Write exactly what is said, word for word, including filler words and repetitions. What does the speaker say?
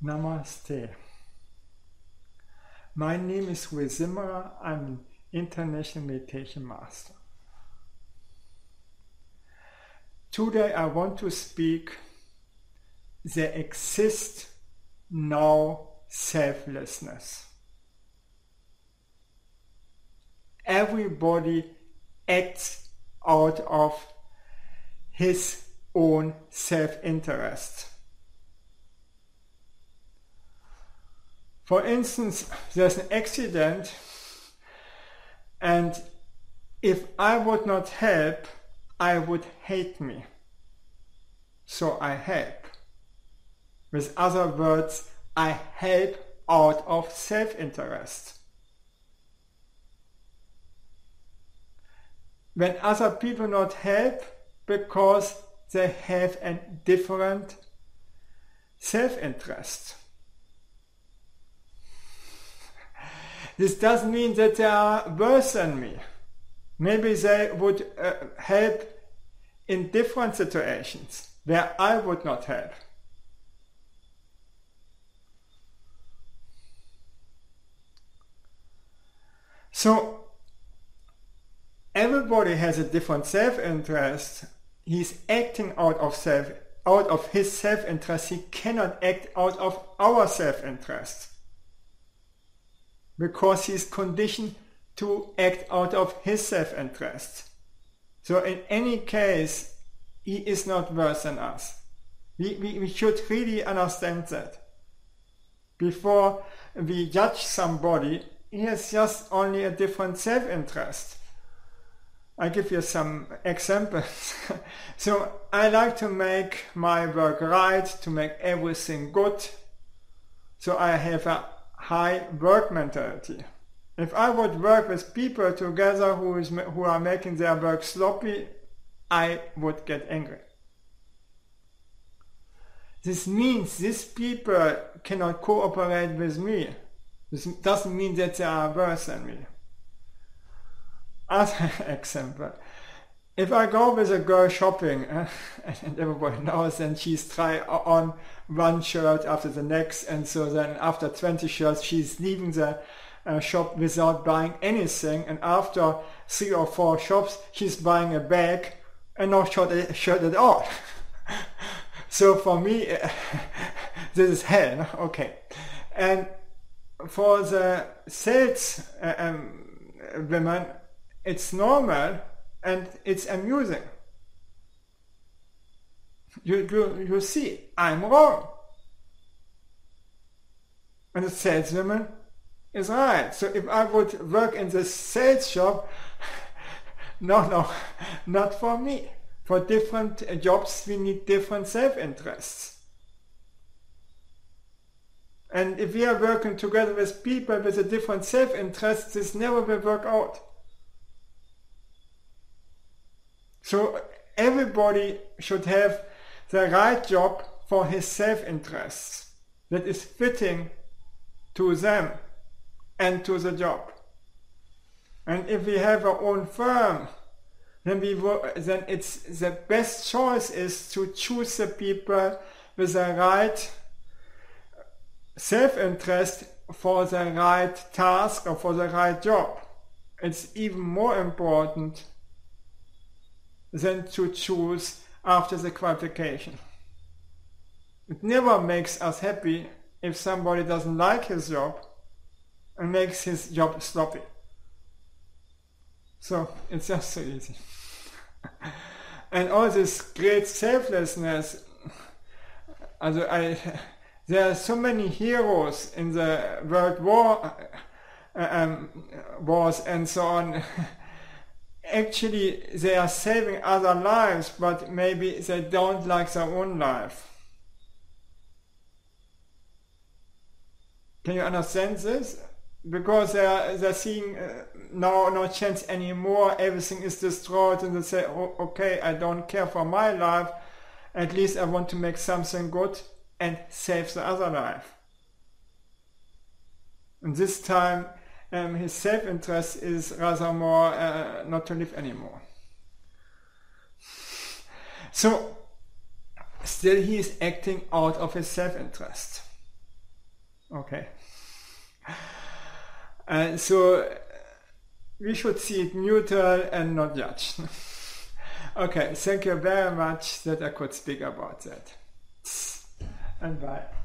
Namaste. My name is Will Zimmerer. I'm an international meditation master. Today I want to speak there exists no selflessness. Everybody acts out of his own self-interest. For instance, there's an accident, and if I would not help, I would hate me. So I help. With other words, I help out of self-interest. When other people not help because they have a different self-interest. This doesn't mean that they are worse than me. Maybe they would uh, help in different situations where I would not help. So everybody has a different self-interest. He's acting out of self, out of his self-interest. He cannot act out of our self-interest, because he's conditioned to act out of his self-interest. So in any case, he is not worse than us. We, we, we should really understand that. Before we judge somebody, he has just only a different self-interest. I give you some examples. So I like to make my work right, to make everything good. So I have a high work mentality. If I would work with people together who is who are making their work sloppy, I would get angry. This means these people cannot cooperate with me. This doesn't mean that they are worse than me. Other example. If I go with a girl shopping, uh, and everybody knows, and she's try on one shirt after the next, and so then after twenty shirts she's leaving the uh, shop without buying anything, and after three or four shops she's buying a bag and no shirt, shirt at all. So for me, uh, this is hell, no? Okay. And for the sales uh, um, women, it's normal and it's amusing. You, you, you see, I'm wrong. And the saleswoman is right. So if I would work in the sales shop, no, no, not for me. For different jobs, we need different self-interests. And if we are working together with people with a different self-interest, this never will work out. So everybody should have the right job for his self-interests that is fitting to them and to the job. And if we have our own firm, then we then it's the best choice is to choose the people with the right self-interest for the right task or for the right job. It's even more important than to choose after the qualification. It never makes us happy if somebody doesn't like his job and makes his job sloppy. So it's just so easy. And all this great selflessness, also I, there are so many heroes in the World War uh, um, wars and so on. Actually, they are saving other lives, but maybe they don't like their own life. Can you understand this? Because they are they're seeing uh, no no chance anymore. Everything is destroyed, and they say, oh, "Okay, I don't care for my life. At least I want to make something good and save the other life." And this time, Um, his self-interest is rather more uh, not to live anymore. So, still he is acting out of his self-interest. Okay. And so we should see it neutral and not judge. Okay, thank you very much that I could speak about that. And bye.